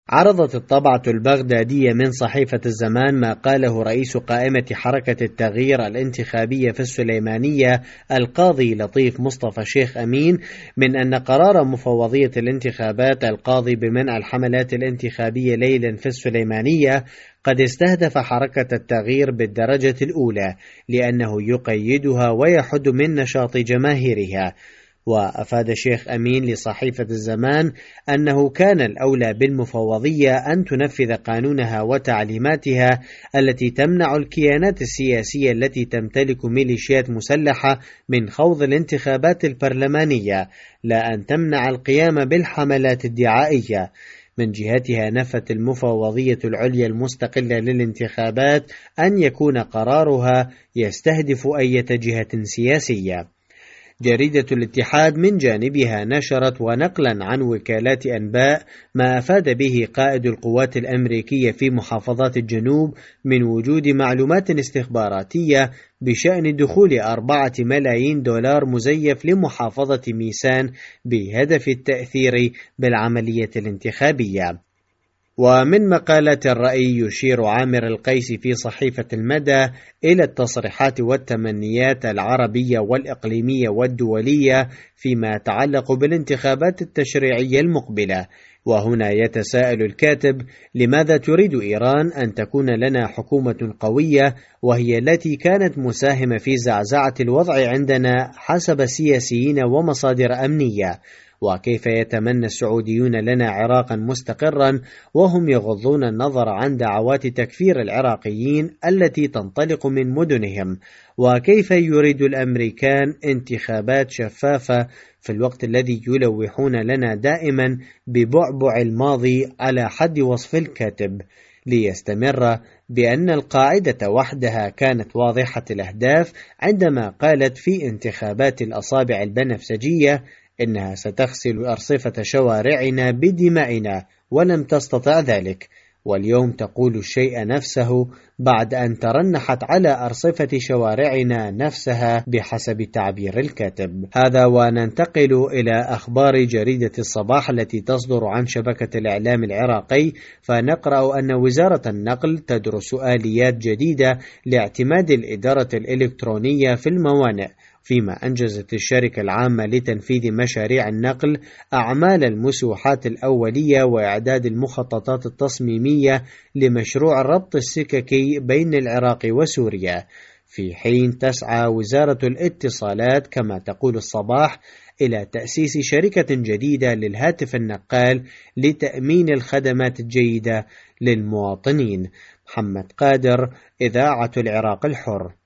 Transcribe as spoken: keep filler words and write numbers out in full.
عرضت الطبعة البغدادية من صحيفة الزمان ما قاله رئيس قائمة حركة التغيير الانتخابية في السليمانية القاضي لطيف مصطفى شيخ أمين من أن قرار مفوضية الانتخابات القاضي بمنع الحملات الانتخابية ليلا في السليمانية قد استهدف حركة التغيير بالدرجة الأولى لأنه يقيدها ويحد من نشاط جماهيرها. وأفاد شيخ أمين لصحيفة الزمان أنه كان الأولى بالمفوضية أن تنفذ قانونها وتعليماتها التي تمنع الكيانات السياسية التي تمتلك ميليشيات مسلحة من خوض الانتخابات البرلمانية، لا أن تمنع القيام بالحملات الدعائية. من جهتها نفت المفوضية العليا المستقلة للانتخابات أن يكون قرارها يستهدف أي جهة سياسية. جريدة الاتحاد من جانبها نشرت ونقلا عن وكالات أنباء ما أفاد به قائد القوات الأمريكية في محافظات الجنوب من وجود معلومات استخباراتية بشأن دخول أربعة ملايين دولار مزيف لمحافظة ميسان بهدف التأثير بالعملية الانتخابية. ومن مقالات الرأي يشير عامر القيسي في صحيفة المدى إلى التصريحات والتمنيات العربية والإقليمية والدولية فيما يتعلق بالانتخابات التشريعية المقبلة. وهنا يتساءل الكاتب: لماذا تريد إيران أن تكون لنا حكومة قوية وهي التي كانت مساهمة في زعزعة الوضع عندنا حسب سياسيين ومصادر أمنية؟ وكيف يتمنى السعوديون لنا عراقا مستقرا وهم يغضون النظر عن دعوات تكفير العراقيين التي تنطلق من مدنهم؟ وكيف يريد الأمريكان انتخابات شفافة في الوقت الذي يلوحون لنا دائما ببعبع الماضي على حد وصف الكاتب، ليستمر بأن القاعدة وحدها كانت واضحة الأهداف عندما قالت في انتخابات الأصابع البنفسجية إنها ستغسل أرصفة شوارعنا بدمائنا، ولم تستطع ذلك، واليوم تقول الشيء نفسه بعد أن ترنحت على أرصفة شوارعنا نفسها بحسب تعبير الكاتب. هذا وننتقل إلى أخبار جريدة الصباح التي تصدر عن شبكة الإعلام العراقي، فنقرأ أن وزارة النقل تدرس آليات جديدة لاعتماد الإدارة الإلكترونية في الموانئ، فيما أنجزت الشركة العامة لتنفيذ مشاريع النقل أعمال المسوحات الأولية وإعداد المخططات التصميمية لمشروع الربط السككي بين العراق وسوريا، في حين تسعى وزارة الاتصالات كما تقول الصباح إلى تأسيس شركة جديدة للهاتف النقال لتأمين الخدمات الجيدة للمواطنين. محمد قادر، إذاعة العراق الحر.